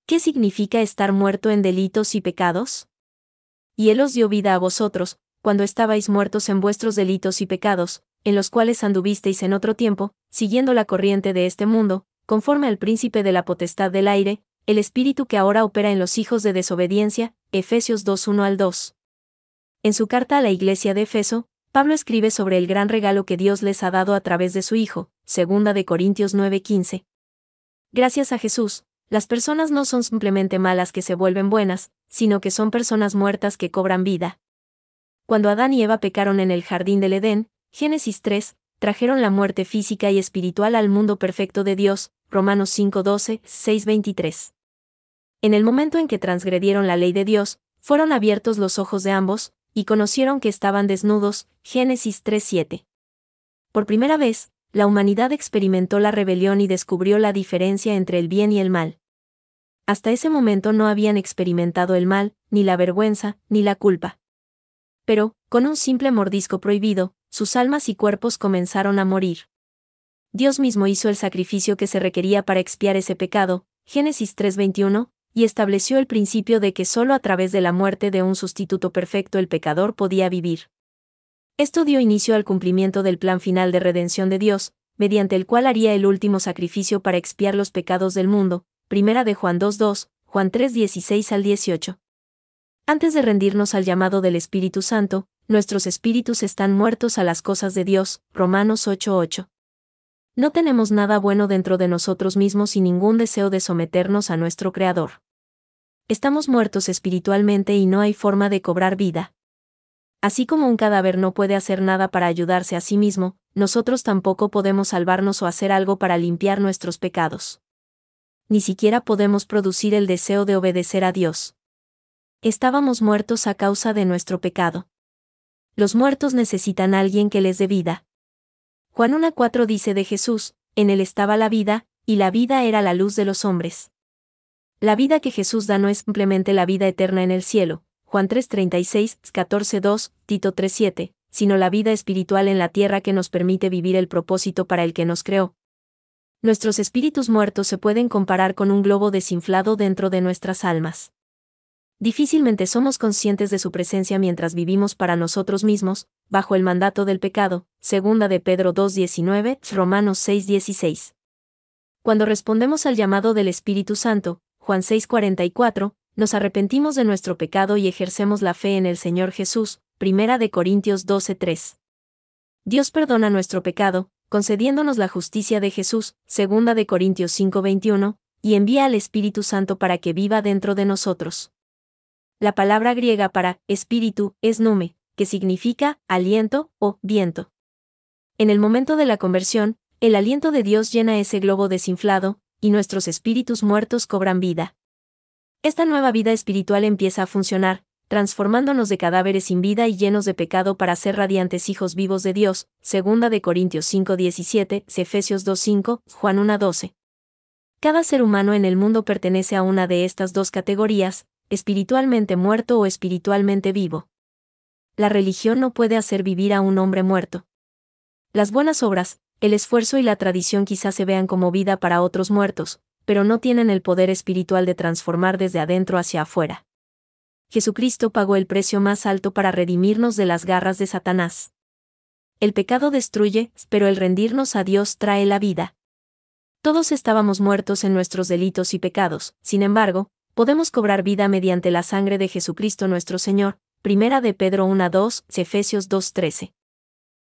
¿Qué significa estar muerto en delitos y pecados? Y Él os dio vida a vosotros, cuando estabais muertos en vuestros delitos y pecados, en los cuales anduvisteis en otro tiempo, siguiendo la corriente de este mundo, conforme al príncipe de la potestad del aire, el espíritu que ahora opera en los hijos de desobediencia. Efesios 2:1-2. En su carta a la iglesia de Efeso, Pablo escribe sobre el gran regalo que Dios les ha dado a través de su Hijo, 2 Corintios 9:15. Gracias a Jesús, las personas no son simplemente malas que se vuelven buenas, sino que son personas muertas que cobran vida. Cuando Adán y Eva pecaron en el jardín del Edén, Génesis 3, trajeron la muerte física y espiritual al mundo perfecto de Dios, Romanos 5:12, 6:23. En el momento en que transgredieron la ley de Dios, fueron abiertos los ojos de ambos, y conocieron que estaban desnudos, Génesis 3:7. Por primera vez, la humanidad experimentó la rebelión y descubrió la diferencia entre el bien y el mal. Hasta ese momento no habían experimentado el mal, ni la vergüenza, ni la culpa. Pero, con un simple mordisco prohibido, sus almas y cuerpos comenzaron a morir. Dios mismo hizo el sacrificio que se requería para expiar ese pecado, Génesis 3:21, y estableció el principio de que solo a través de la muerte de un sustituto perfecto el pecador podía vivir. Esto dio inicio al cumplimiento del plan final de redención de Dios, mediante el cual haría el último sacrificio para expiar los pecados del mundo, 1 de Juan 2:2, Juan 3:16-18. Antes de rendirnos al llamado del Espíritu Santo, nuestros espíritus están muertos a las cosas de Dios, Romanos 8:8. No tenemos nada bueno dentro de nosotros mismos y ningún deseo de someternos a nuestro Creador. Estamos muertos espiritualmente y no hay forma de cobrar vida. Así como un cadáver no puede hacer nada para ayudarse a sí mismo, nosotros tampoco podemos salvarnos o hacer algo para limpiar nuestros pecados. Ni siquiera podemos producir el deseo de obedecer a Dios. Estábamos muertos a causa de nuestro pecado. Los muertos necesitan a alguien que les dé vida. Juan 1:4 dice de Jesús: en él estaba la vida, y la vida era la luz de los hombres. La vida que Jesús da no es simplemente la vida eterna en el cielo, Juan 3:36, 14:2, Tito 3:7, sino la vida espiritual en la tierra que nos permite vivir el propósito para el que nos creó. Nuestros espíritus muertos se pueden comparar con un globo desinflado dentro de nuestras almas. Difícilmente somos conscientes de su presencia mientras vivimos para nosotros mismos, bajo el mandato del pecado, 2 de Pedro 2:19, Romanos 6:16. Cuando respondemos al llamado del Espíritu Santo, Juan 6:44, nos arrepentimos de nuestro pecado y ejercemos la fe en el Señor Jesús, 1 de Corintios 12:3. Dios perdona nuestro pecado, concediéndonos la justicia de Jesús, 2 de Corintios 5:21, y envía al Espíritu Santo para que viva dentro de nosotros. La palabra griega para espíritu es pneuma, que significa aliento o viento. En el momento de la conversión, el aliento de Dios llena ese globo desinflado, y nuestros espíritus muertos cobran vida. Esta nueva vida espiritual empieza a funcionar, transformándonos de cadáveres sin vida y llenos de pecado para ser radiantes hijos vivos de Dios, 2 de Corintios 5:17, Efesios 2:5, Juan 1:12. Cada ser humano en el mundo pertenece a una de estas dos categorías, espiritualmente muerto o espiritualmente vivo. La religión no puede hacer vivir a un hombre muerto. Las buenas obras, el esfuerzo y la tradición quizás se vean como vida para otros muertos, pero no tienen el poder espiritual de transformar desde adentro hacia afuera. Jesucristo pagó el precio más alto para redimirnos de las garras de Satanás. El pecado destruye, pero el rendirnos a Dios trae la vida. Todos estábamos muertos en nuestros delitos y pecados, sin embargo, podemos cobrar vida mediante la sangre de Jesucristo nuestro Señor, 1 de Pedro 1:2, Efesios 2:13.